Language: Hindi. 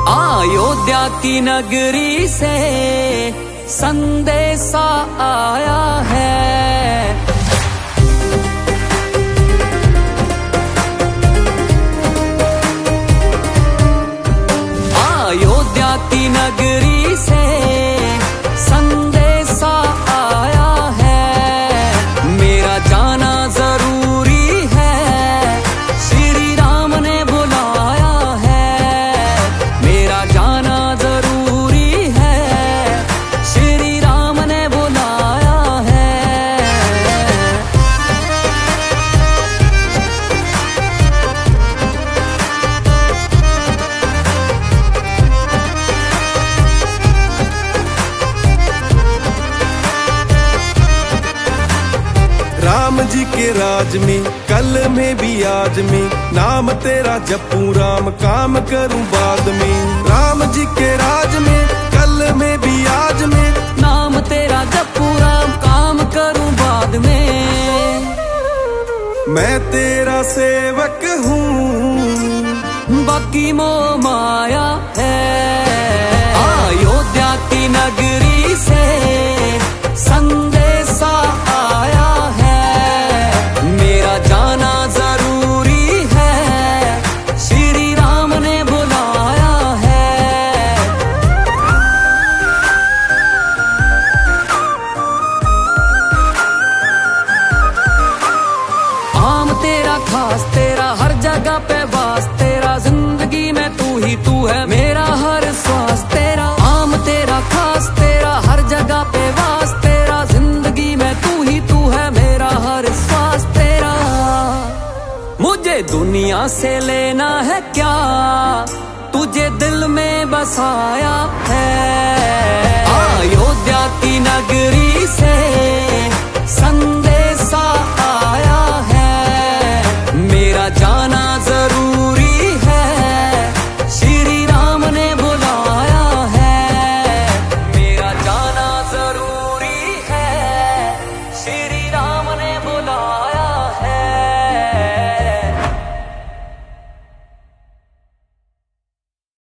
अयोध्या की नगरी से संदेशा आया है। अयोध्या की नगरी से संदेशा आया है। मेरा जाना जरूरी है, श्री राम ने बुलाया है। मेरा जाना जरूरी है, श्री राम ने बुलाया है। राम जी के राज में कल में भी आज में, नाम तेरा जपूं राम काम करूं बाद में। राम जी के राज में कल में भी आज में, नाम तेरा जपूं राम काम करूं बाद में। मैं तेरा सेवक हूँ, बाकी मोह माया है। अयोध्या की नगरी से संदेशा आया है। मेरा जाना जरूरी है, श्री राम ने बुलाया है। आम तेरा खास तेरा हर जगह पे वास तेरा, जिंदगी में तू ही तू है मेरा हर श्वास तेरा। आम तेरा खास तेरा हर जगह पे वास तेरा, जिंदगी में तू ही तू है मेरा हर श्वास तेरा। मुझे दुनिया से लेना है क्या, तुझे दिल में बसाया है। अयोध्या की नगरी से